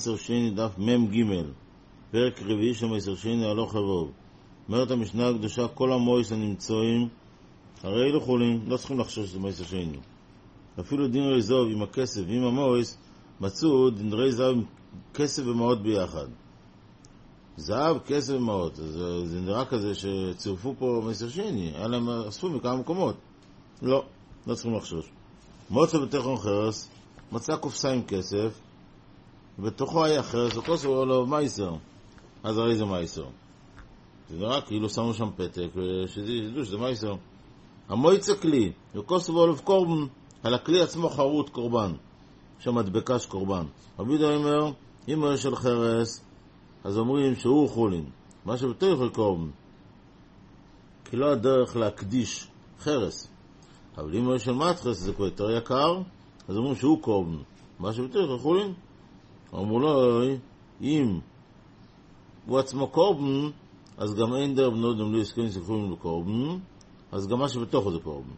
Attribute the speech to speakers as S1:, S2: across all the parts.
S1: מסר שני דף מם ג' פרק רביעי של מסר שני הלוך לבוב. אומרת המשנה הקדושה, כל המויס הנמצאים הרי אלו חולים, לא צריכים לחשוש שזה מסר שני. אפילו דינרי זוב עם הכסף ועם המויס מצאו דינרי זוב עם כסף ומעות ביחד. זהב, כסף ומעות, זה נראה כזה שצירפו פה מסר שני, היה להם אספו מכמה מקומות. לא צריכים לחשוש. מוצא בתכון חרס, מצא קופסה עם כסף, בתוכו היה חרס, וכוסף הוא לו מייסר. אז הרי זה מייסר. זה נראה כאילו שמו שם פתק, ושתדעו שזה מייסר. המויצה כלי, וכוסף הוא לו קורבן, על הכלי עצמו חרוט קורבן, שמדבקה של קורבן. רבי יהודה אומר, אם הוא של חרס, אז אומרים שהוא חולין, מה שבתוך קורבן. כי לא הדרך להקדיש חרס. אבל אם הוא של מתחס, זה כבר יותר יקר, אז אומרים שהוא קורבן, מה שבתוך חולין. אמרו לו, אם הוא עצמו קורבן, אז גם אין דר בנות דמלו יסקין ספרים לקורבן, אז גם מה שבתוכו זה קורבן.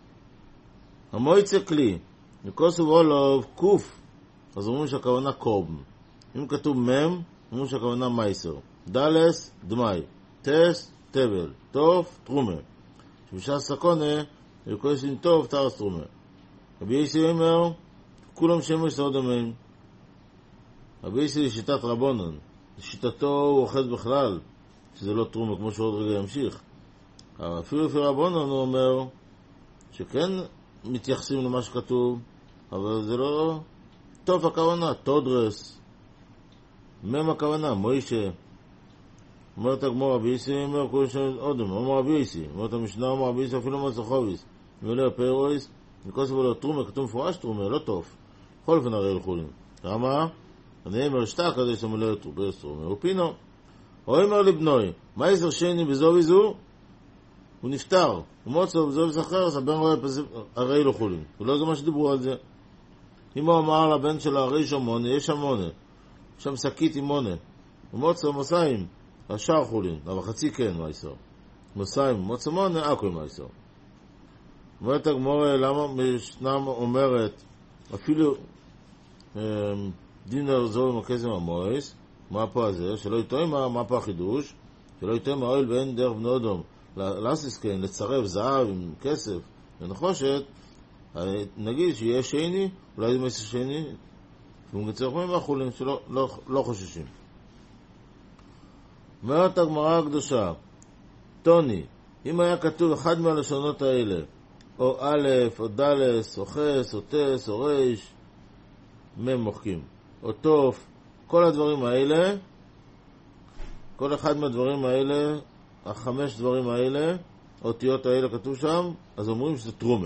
S1: המויצה כלי, וכוסף עולוב קוף, אז אומרים שהכוונה קורבן. אם כתוב מם, אומרים שהכוונה מייסר. דלס, דמי, טס, טבל, טוב, תרומה. שבשעה סקונה, וכוספים טוב, תרס תרומה. רבי יסי אומר, כולם שמש סעוד אמן. רבי יסי לשיטת רבונן, לשיטתו הוא אוחז בכלל, שזה לא תרומה כמו שעוד רגע ימשיך. אפילו לפי רבונן הוא אומר, שכן מתייחסים למה שכתוב, אבל זה לא טוב הכוונה, תודרס, מם הכוונה, מוישה. אומרת הגמור רבי יסי, אומר כל שם אודם, אומר רבי יסי, אומרת המשנה, אומר רבי יסי אפילו מצחוביס, ואלה הפיירויס, וכוסף עולה תרומה, כתוב מפורש תרומה, לא טוב. בכל אופן הרי לחולים. למה? אני אומר שתה כזה שמלא תרומה, הוא פינו. הוא אומר לבנוי, מה יזר שני בזו וזו? הוא נפטר. הוא מוצא בזו וזכר, אז הבן רואה הרי לחולים. הוא לא זה מה שדיברו על זה. אם הוא אמר לבן שלו, הרי שם מונה, יש שם מונה. שם שקית עם מונה. הוא מוצא מוסיים, השאר חולים. אבל חצי כן, מה יסור? מוסיים, מוצא מונה, הכל מה יסור. אומרת הגמורה, למה משנה אומרת, אפילו דינר זו ומקזם המויס, מה פה הזה? שלא יתאמה, מה פה החידוש? שלא יתאמה אוהל ואין דרך בני אדום, לאסיסקן, לצרף זהב עם כסף ונחושת, נגיד שיהיה שני, אולי זה מסר שני, ומגצרחים מהחולים שלא לא חוששים. אומרת הגמרא הקדושה, טוני, אם היה כתוב אחד מהלשונות האלה, או א', או דלס, או חס, או טס, או ריש, מם מוחקים, או טוף, כל הדברים האלה, כל אחד מהדברים האלה, החמש דברים האלה, האותיות האלה כתוב שם, אז אומרים שזה תרומה.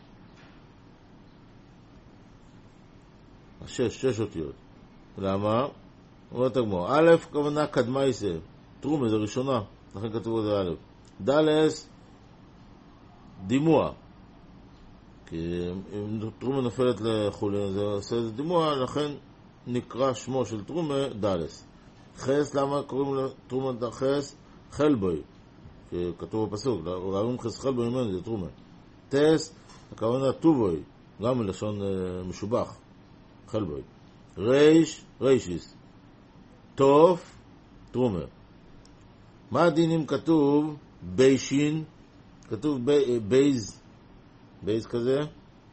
S1: שש אותיות. למה? אומרת הגמרא, א', כוונה קדמייסה, תרומה זה ראשונה, לכן כתוב את זה א'. דלס, דימוע. כי אם תרומה נופלת לחולין, זה עושה איזה דימוע, לכן נקרא שמו של תרומה דלס. חס, למה קוראים לתרומה חס? חלבוי, כי כתוב בפסוק, ראום חס חלבוי ממנו, זה תרומה. טס, הכוונה טובוי, גם מלשון משובח, חלבוי. ריש, רישיס. טוף, תרומה. מה הדין אם כתוב ביישין? כתוב בייז, בייז כזה,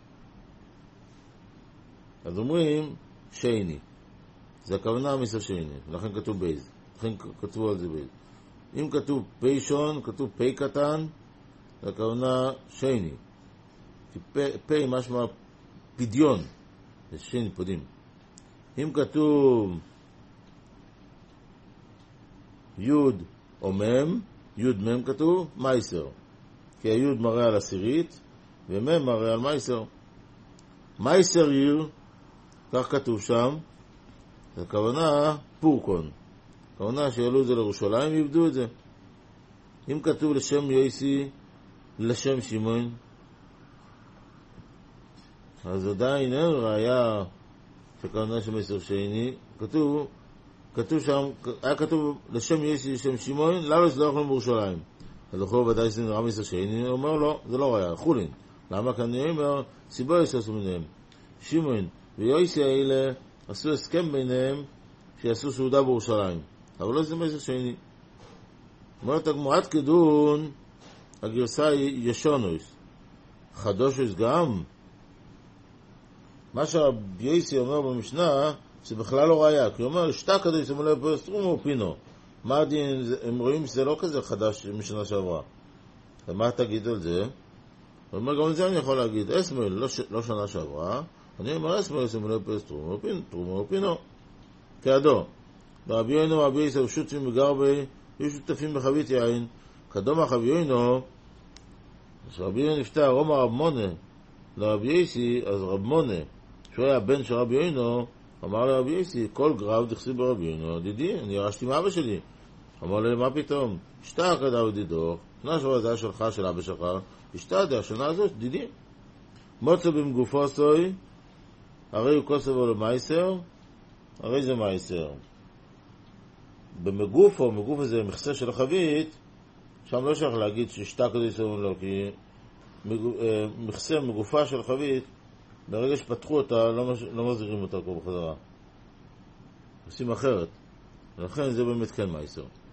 S1: אז אומרים שני, זה הכוונה מסר שני, לכן כתוב בייז, לכן כתבו על זה בייז. אם כתוב פיישון, כתוב פי קטן, זה הכוונה שני, כי פי משמע פדיון, זה שני פודים. אם כתוב יוד או מם, יוד מם כתוב מייסר, כי היוד מראה על עשירית, ומם מראה על מייסר. מייסר עיר, כך כתוב שם, זה כוונה פורקון. כוונה שיעלו את זה לירושלים ויבדו את זה. אם כתוב לשם יויסי, לשם שמעון, אז עדיין אין ראיה שכוונה של מייסר שני. כתוב שם, היה כתוב לשם יויסי, לשם שמעון, למה שלא יכולים בירושלים? אז לכו ודאי שזה נראה מייסר שני, הוא אומר לא, זה לא ראיה, חולין. למה כאן אני אומר, סיבו יסעסו ביניהם. שמעון ויויסי האלה עשו הסכם ביניהם שיעשו סעודה בירושלים. אבל לא זה מייסר שני. אומרת הגמורת כדון, הגרסה היא ישונויס. חדושויס גם. מה שרבי יוסי אומר במשנה, זה בכלל לא ראיה. כי הוא אומר, שתה כדי שמולה פרסטרום או פינו. מה הדין, הם רואים שזה לא כזה חדש משנה שעברה. ומה תגיד על זה? הוא אומר, גם את זה אני יכול להגיד. אסמל, לא שנה שעברה. אני אומר, אסמל, שמולה פרסטרום או פינו. כעדו. ברבי יוינו, רבי יוסי, שותפים בגרבי, היו שותפים בחבית יין. קדום הרבי יוינו, כשרבי יוינו נפטר, אומר רב מונה לרבי יוסי, אז רב מונה, שהוא היה הבן של רבי יוינו, אמר לרבי יוסי, כל גרב דכסיב ברבי יוינו, דידי, אני ירשתי מאבא שלי. אמר לי, מה פתאום? שתה כדה ודידו, שנה שבוע זה היה שלך, של אבא שלך, השתה דה, השנה הזאת, דידי. מוצא במגופו סוי, הרי הוא כוסבו למייסר, הרי זה מייסר. במגופו, מגופו זה מכסה של החבית, שם לא שייך להגיד ששתה כדי סבון לו, כי מכסה מגופה של חבית, ברגע שפתחו אותה, לא מחזירים אותה פה בחזרה. עושים אחרת. ולכן זה באמת כן מייסר.